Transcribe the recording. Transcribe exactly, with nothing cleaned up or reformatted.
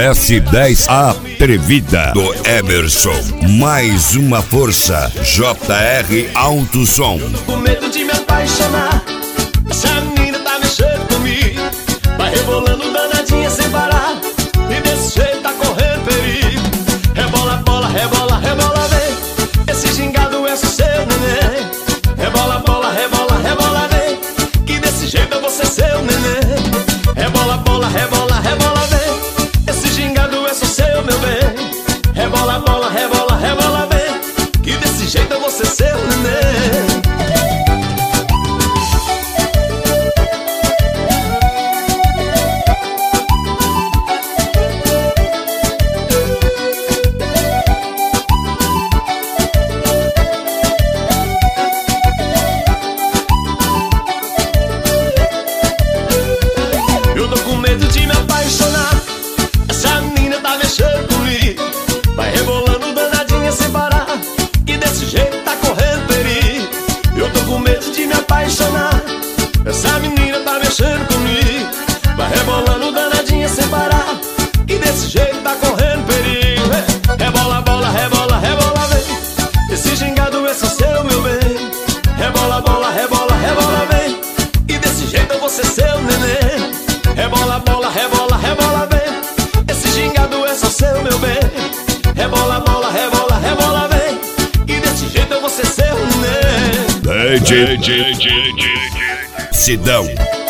S dez Atrevida do Emerson. Mais uma força, J R Alto Som. Com medo de me apaixonar, essa menina tá mexendo comigo. Vai rebolando danadinha sem parar, e desse jeito tá correndo perigo. Rebola, bola, rebola, rebola, vem. Esse gingado é seu neném. Rebola, bola, rebola, rebola, vem. Que desse jeito eu vou ser seu neném. Rebola, bola, rebola, rebola, vem. Esse gingado é seu, meu bem. Rebola, bola, rebola, rebola, vem. Que desse jeito eu vou ser seu neném. Eu tô com medo de me apaixonar, essa menina tá mexendo comigo. Vai rebolando danadinha sem parar, que desse jeito tá correndo perigo. Eu tô com medo de me apaixonar, essa menina tá mexendo comigo. Vai rebolando danadinha sem parar, que desse jeito tá correndo perigo. Rebola, bola, rebola, rebola, vem. Esse gingado é só seu, meu bem. Rebola, bola, rebola, rebola, vem. E desse jeito eu vou ser seu neném. Rebola, bola, rebola, rebola, vem. Esse gingado é só seu, meu bem. Rebola, bola, rebola, rebola, vem. E desse jeito eu vou ser seu neném. D J Sidão.